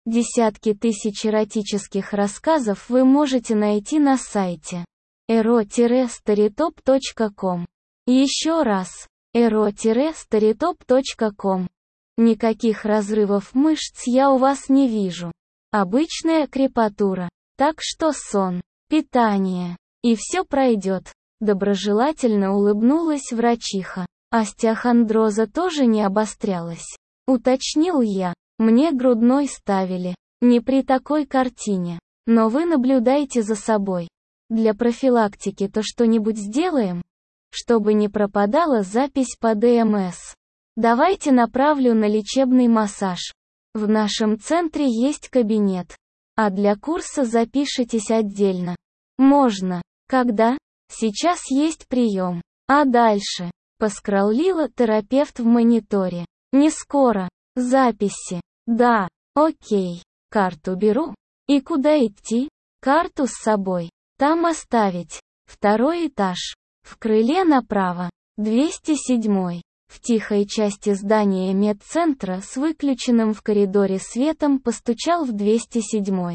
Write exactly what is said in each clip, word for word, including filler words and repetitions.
Десятки тысяч эротических рассказов вы можете найти на сайте эро старитоп точка ком. Еще раз, эро старитоп точка ком. Никаких разрывов мышц я у вас не вижу. Обычная крепатура. Так что сон, питание, и все пройдет. Доброжелательно улыбнулась врачиха. Остеохондроза тоже не обострялась. Уточнил я. Мне грудной ставили. Не при такой картине. Но вы наблюдайте за собой. Для профилактики-то что-нибудь сделаем? Чтобы не пропадала запись по ДМС. Давайте направлю на лечебный массаж. В нашем центре есть кабинет. А для курса запишитесь отдельно. Можно. Когда? Сейчас есть прием. А дальше? Поскроллила терапевт в мониторе. Не скоро. Записи. Да. Окей. Карту беру. И куда идти? Карту с собой. Там оставить. Второй этаж. В крыле направо. двести седьмой. В тихой части здания медцентра с выключенным в коридоре светом постучал в двести седьмой.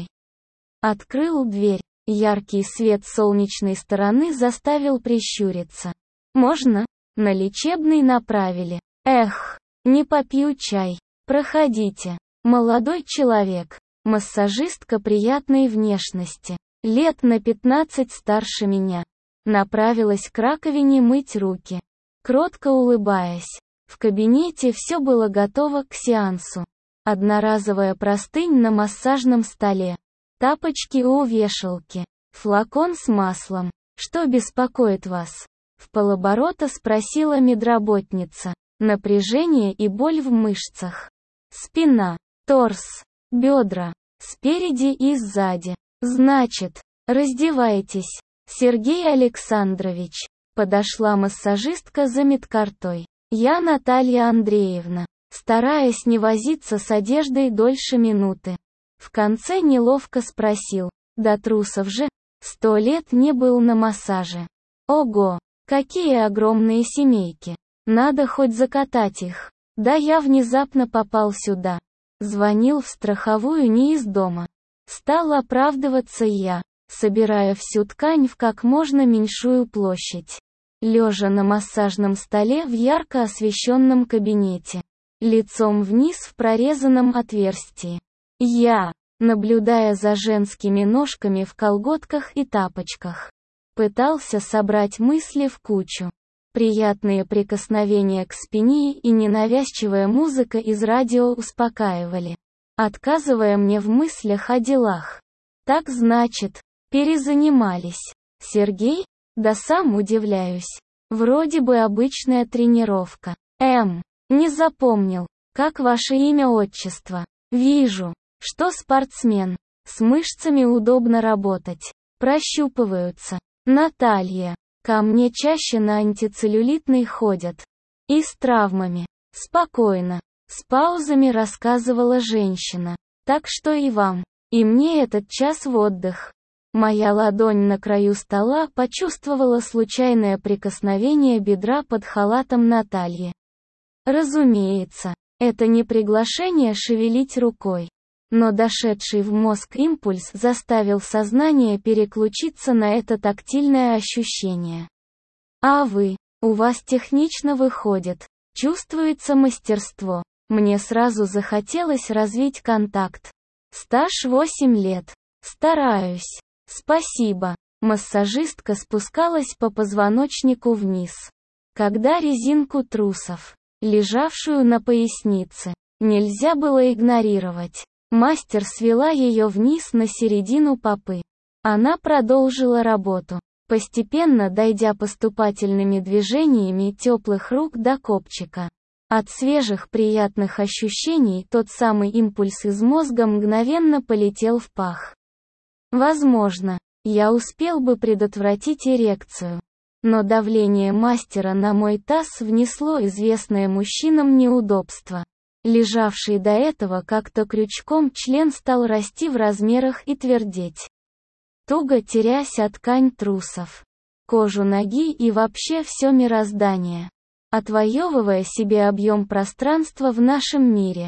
Открыл дверь. Яркий свет солнечной стороны заставил прищуриться. Можно? На лечебный направили. Эх, не попью чай. Проходите. Молодой человек. Массажистка приятной внешности. Лет на пятнадцать старше меня. Направилась к раковине мыть руки. Кротко улыбаясь. В кабинете все было готово к сеансу. Одноразовая простынь на массажном столе. Тапочки у вешалки. Флакон с маслом. Что беспокоит вас? Вполоборота спросила медработница. Напряжение и боль в мышцах. Спина, торс, бедра. Спереди и сзади. Значит, раздевайтесь. Сергей Александрович. Подошла массажистка за медкартой. Я Наталья Андреевна. Стараясь не возиться с одеждой дольше минуты. В конце неловко спросил. До трусов же. Сто лет не был на массаже. Ого, какие огромные семейки. Надо хоть закатать их. Да я внезапно попал сюда. Звонил в страховую не из дома. Стал оправдываться я, собирая всю ткань в как можно меньшую площадь. Лежа на массажном столе в ярко освещенном кабинете. Лицом вниз в прорезанном отверстии. Я, наблюдая за женскими ножками в колготках и тапочках, пытался собрать мысли в кучу. Приятные прикосновения к спине и ненавязчивая музыка из радио успокаивали, отказывая мне в мыслях о делах. Так значит, перезанимались. Сергей? Да сам удивляюсь. Вроде бы обычная тренировка. Эм, не запомнил. Как ваше имя-отчество? Вижу, что спортсмен. С мышцами удобно работать. Прощупываются. Наталья. Ко мне чаще на антицеллюлитный ходят. И с травмами. Спокойно. С паузами рассказывала женщина. Так что и вам. И мне этот час в отдых. Моя ладонь на краю стола почувствовала случайное прикосновение бедра под халатом Натальи. Разумеется, это не приглашение шевелить рукой. Но дошедший в мозг импульс заставил сознание переключиться на это тактильное ощущение. А вы, у вас технично выходит. Чувствуется мастерство. Мне сразу захотелось развить контакт. Стаж восемь лет. Стараюсь. Спасибо. Массажистка спускалась по позвоночнику вниз. Когда резинку трусов, лежавшую на пояснице, нельзя было игнорировать. Мастер свела ее вниз на середину попы. Она продолжила работу, постепенно дойдя поступательными движениями теплых рук до копчика. От свежих приятных ощущений тот самый импульс из мозга мгновенно полетел в пах. Возможно, я успел бы предотвратить эрекцию. Но давление мастера на мой таз внесло известное мужчинам неудобство. Лежавший до этого как-то крючком член стал расти в размерах и твердеть. Туго терясь о ткань трусов, кожу ноги и вообще все мироздание. Отвоевывая себе объем пространства в нашем мире.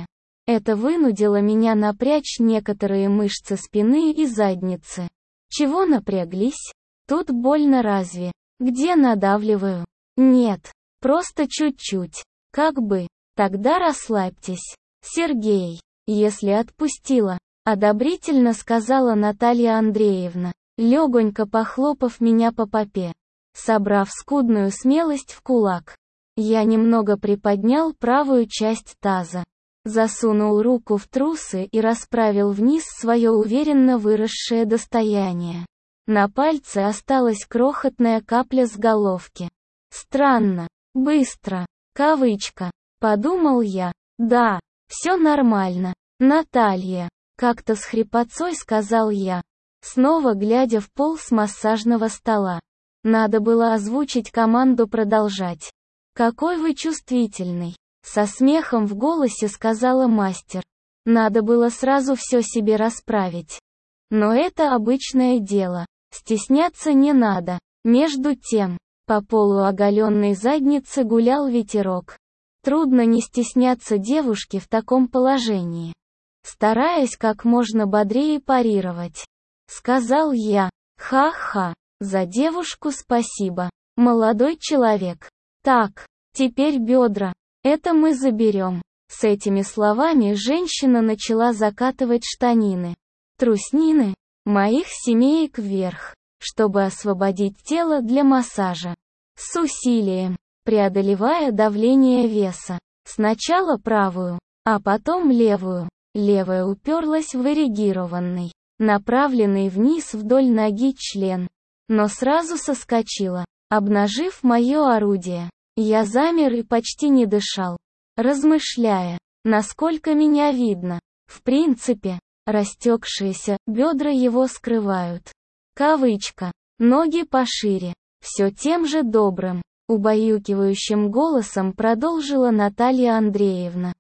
Это вынудило меня напрячь некоторые мышцы спины и задницы. Чего напряглись? Тут больно разве? Где надавливаю? Нет, просто чуть-чуть. Как бы. Тогда расслабьтесь. Сергей, если отпустила, одобрительно сказала Наталья Андреевна, легонько похлопав меня по попе. Собрав скудную смелость в кулак, я немного приподнял правую часть таза, засунул руку в трусы и расправил вниз свое уверенно выросшее достояние. На пальце осталась крохотная капля с головки. Странно, быстро, кавычка, подумал я. Да, все нормально, Наталья, как-то с хрипотцой сказал я, снова глядя в пол с массажного стола. Надо было озвучить команду продолжать. «Какой вы чувствительный!» Со смехом в голосе сказала мастер. Надо было сразу все себе расправить. Но это обычное дело. Стесняться не надо. Между тем, по полу оголенной задницы гулял ветерок. Трудно не стесняться девушки в таком положении. Стараясь как можно бодрее парировать, сказал я. Ха-ха. За девушку спасибо, молодой человек. Так, теперь бедра. Это мы заберем. С этими словами женщина начала закатывать штанины, труснины, моих семеек вверх, чтобы освободить тело для массажа. С усилием, преодолевая давление веса. Сначала правую, а потом левую. Левая уперлась в эрегированный, направленный вниз вдоль ноги член. Но сразу соскочила, обнажив мое орудие. Я замер и почти не дышал, размышляя, насколько меня видно. В принципе, растекшиеся бедра его скрывают. Кавычка. Ноги пошире. Все тем же добрым, убаюкивающим голосом продолжила Наталья Андреевна.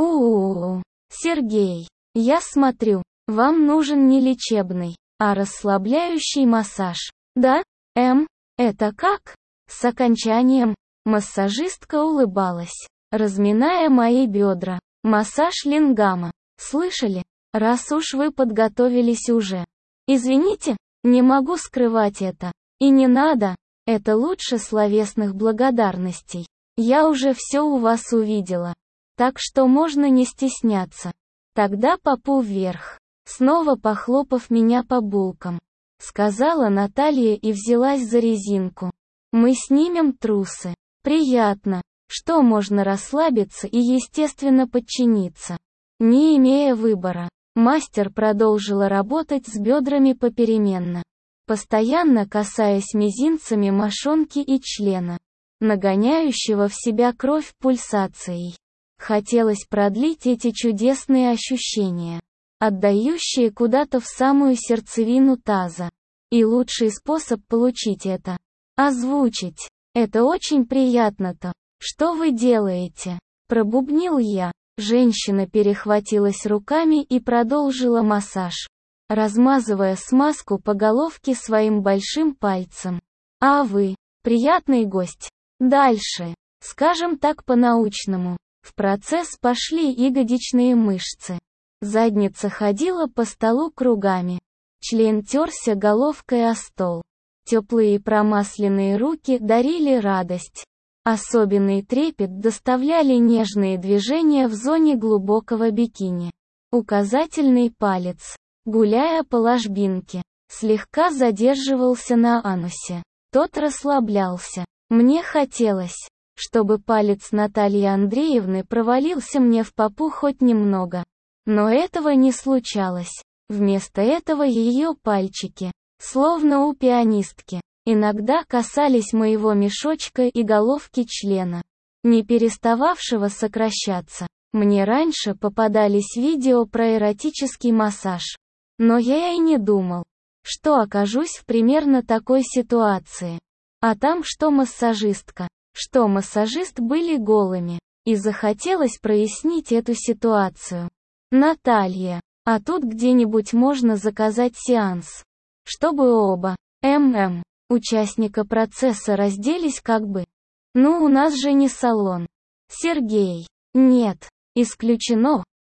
У-у-у, Сергей, я смотрю, вам нужен не лечебный, а расслабляющий массаж. Да? Эм, это как? С окончанием, массажистка улыбалась, разминая мои бедра. Массаж лингама. Слышали? Раз уж вы подготовились уже. Извините, не могу скрывать это. И не надо, это лучше словесных благодарностей. Я уже все у вас увидела. Так что можно не стесняться. Тогда попу вверх. Снова похлопав меня по булкам, сказала Наталья и взялась за резинку. Мы снимем трусы. Приятно, что можно расслабиться и естественно подчиниться. Не имея выбора, мастер продолжила работать с бедрами попеременно, постоянно касаясь мизинцами мошонки и члена, нагоняющего в себя кровь пульсацией. Хотелось продлить эти чудесные ощущения, отдающие куда-то в самую сердцевину таза. И лучший способ получить это — озвучить. Это очень приятно-то. Что вы делаете? Пробубнил я. Женщина перехватилась руками и продолжила массаж, размазывая смазку по головке своим большим пальцем. А вы, приятный гость. Дальше, скажем так по-научному, в процесс пошли ягодичные мышцы. Задница ходила по столу кругами. Член терся головкой о стол. Теплые промасленные руки дарили радость. Особенный трепет доставляли нежные движения в зоне глубокого бикини. Указательный палец, гуляя по ложбинке, слегка задерживался на анусе. Тот расслаблялся. Мне хотелось, чтобы палец Натальи Андреевны провалился мне в попу хоть немного. Но этого не случалось. Вместо этого ее пальчики, словно у пианистки, иногда касались моего мешочка и головки члена, не перестававшего сокращаться. Мне раньше попадались видео про эротический массаж. Но я и не думал, что окажусь в примерно такой ситуации. А там что массажистка, что массажист были голыми. И захотелось прояснить эту ситуацию. Наталья, а тут где-нибудь можно заказать сеанс, чтобы оба, ММ, участника процесса разделись как бы. Ну у нас же не салон. Сергей. Нет, исключено.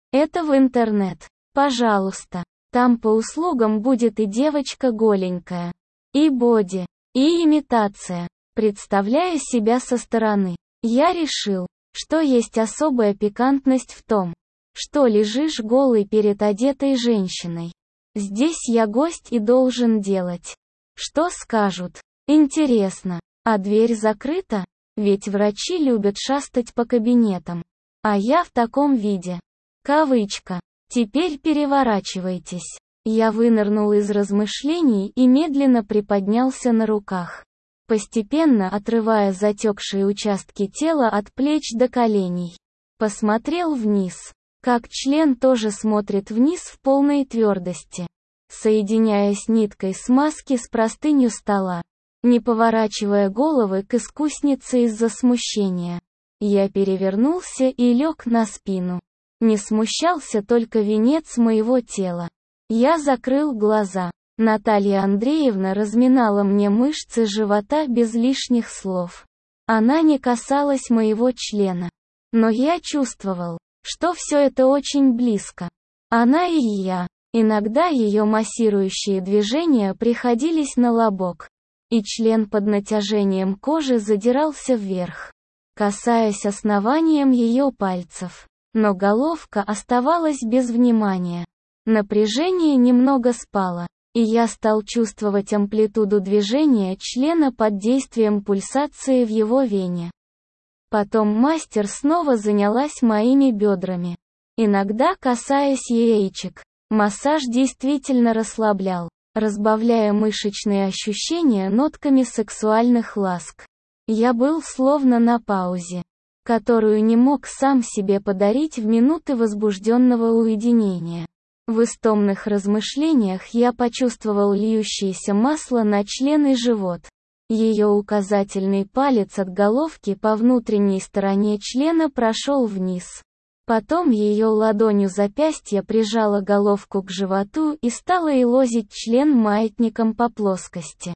Это в интернет. Пожалуйста. Там по услугам будет и девочка голенькая, и боди, и имитация. Представляя себя со стороны, я решил, что есть особая пикантность в том, что лежишь голый перед одетой женщиной. Здесь я гость и должен делать, что скажут. Интересно, а дверь закрыта? Ведь врачи любят шастать по кабинетам. А я в таком виде. Кавычка. Теперь переворачивайтесь. Я вынырнул из размышлений и медленно приподнялся на руках, постепенно отрывая затекшие участки тела от плеч до коленей. Посмотрел вниз. Как член тоже смотрит вниз в полной твердости, соединяясь ниткой смазки с простынью стола. Не поворачивая головы к искуснице из-за смущения, я перевернулся и лег на спину. Не смущался только венец моего тела. Я закрыл глаза. Наталья Андреевна разминала мне мышцы живота без лишних слов. Она не касалась моего члена. Но я чувствовал, что все это очень близко. Она и я. Иногда ее массирующие движения приходились на лобок, и член под натяжением кожи задирался вверх, касаясь основанием ее пальцев. Но головка оставалась без внимания. Напряжение немного спало, и я стал чувствовать амплитуду движения члена под действием пульсации в его вене. Потом мастер снова занялась моими бедрами, иногда касаясь яичек. Массаж действительно расслаблял, разбавляя мышечные ощущения нотками сексуальных ласк. Я был словно на паузе, которую не мог сам себе подарить в минуты возбужденного уединения. В истомных размышлениях я почувствовал льющееся масло на член и живот. Ее указательный палец от головки по внутренней стороне члена прошел вниз. Потом ее ладонью запястья прижала головку к животу и стала елозить член маятником по плоскости.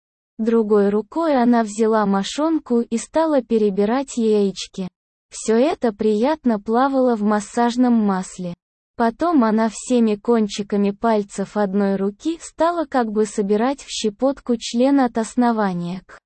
Другой рукой она взяла мошонку и стала перебирать яички. Все это приятно плавало в массажном масле. Потом она всеми кончиками пальцев одной руки стала как бы собирать в щепотку член от основания к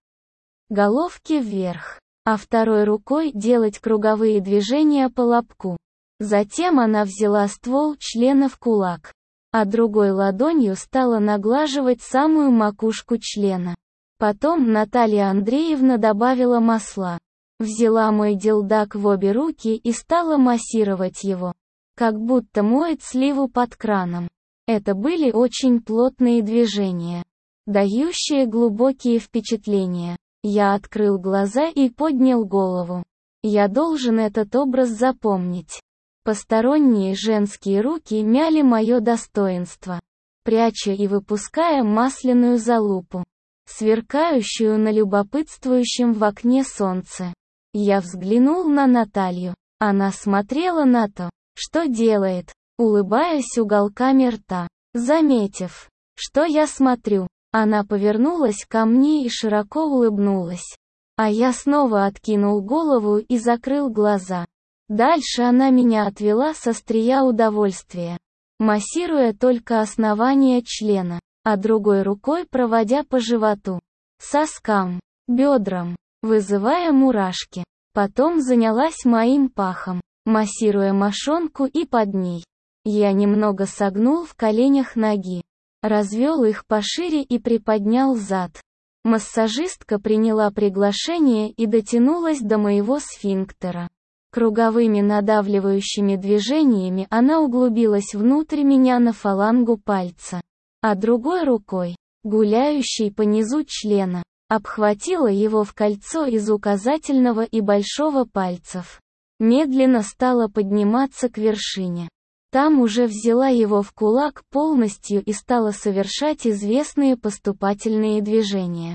головке вверх, а второй рукой делать круговые движения по лобку. Затем она взяла ствол члена в кулак, а другой ладонью стала наглаживать самую макушку члена. Потом Наталья Андреевна добавила масла, взяла мой дилдак в обе руки и стала массировать его, как будто моет сливу под краном. Это были очень плотные движения, дающие глубокие впечатления. Я открыл глаза и поднял голову. Я должен этот образ запомнить. Посторонние женские руки мяли мое достоинство, пряча и выпуская масляную залупу, сверкающую на любопытствующем в окне солнце. Я взглянул на Наталью. Она смотрела на то, что делает, улыбаясь уголками рта. Заметив, что я смотрю, она повернулась ко мне и широко улыбнулась. А я снова откинул голову и закрыл глаза. Дальше она меня отвела с острия удовольствия, массируя только основание члена, а другой рукой проводя по животу, соскам, бедрам, вызывая мурашки. Потом занялась моим пахом, массируя мошонку и под ней. Я немного согнул в коленях ноги, развел их пошире и приподнял зад. Массажистка приняла приглашение и дотянулась до моего сфинктера. Круговыми надавливающими движениями она углубилась внутрь меня на фалангу пальца, а другой рукой, гуляющей по низу члена, обхватила его в кольцо из указательного и большого пальцев. Медленно стала подниматься к вершине. Там уже взяла его в кулак полностью и стала совершать известные поступательные движения,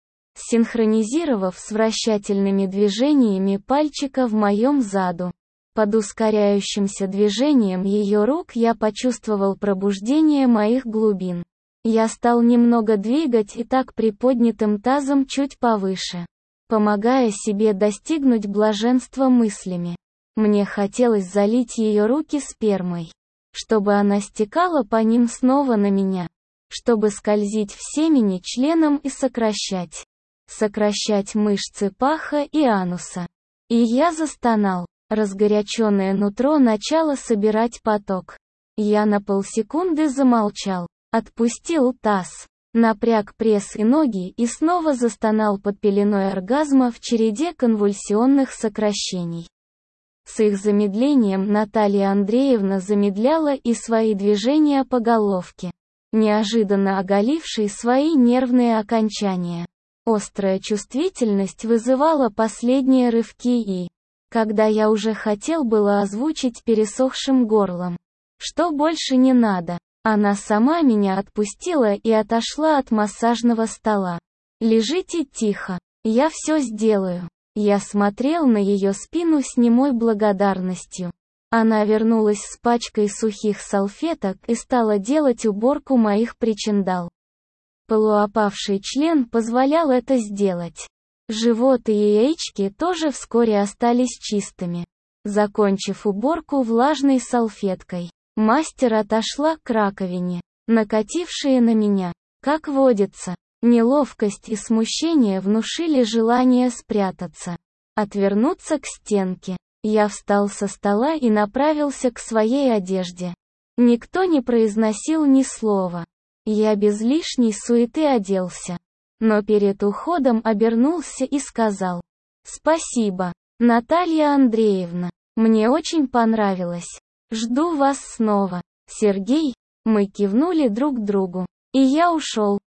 синхронизировав с вращательными движениями пальчика в моем заду. Под ускоряющимся движением ее рук я почувствовал пробуждение моих глубин. Я стал немного двигать и так приподнятым тазом чуть повыше, помогая себе достигнуть блаженства мыслями. Мне хотелось залить ее руки спермой, чтобы она стекала по ним снова на меня, чтобы скользить в семени членом и сокращать, сокращать мышцы паха и ануса. И я застонал. Разгоряченное нутро начало собирать поток. Я на полсекунды замолчал, отпустил таз, напряг пресс и ноги и снова застонал под пеленой оргазма в череде конвульсионных сокращений. С их замедлением Наталья Андреевна замедляла и свои движения по головке, неожиданно оголившей свои нервные окончания. Острая чувствительность вызывала последние рывки и, когда я уже хотел было озвучить пересохшим горлом, что больше не надо, она сама меня отпустила и отошла от массажного стола. «Лежите тихо, я все сделаю». Я смотрел на ее спину с немой благодарностью. Она вернулась с пачкой сухих салфеток и стала делать уборку моих причиндал. Полуопавший член позволял это сделать. Живот и яички тоже вскоре остались чистыми. Закончив уборку влажной салфеткой, мастер отошла к раковине, накатившие на меня, как водится. Неловкость и смущение внушили желание спрятаться, отвернуться к стенке. Я встал со стола и направился к своей одежде. Никто не произносил ни слова. Я без лишней суеты оделся, но перед уходом обернулся и сказал: «Спасибо, Наталья Андреевна, мне очень понравилось. Жду вас снова, Сергей». Мы кивнули друг другу, и я ушел.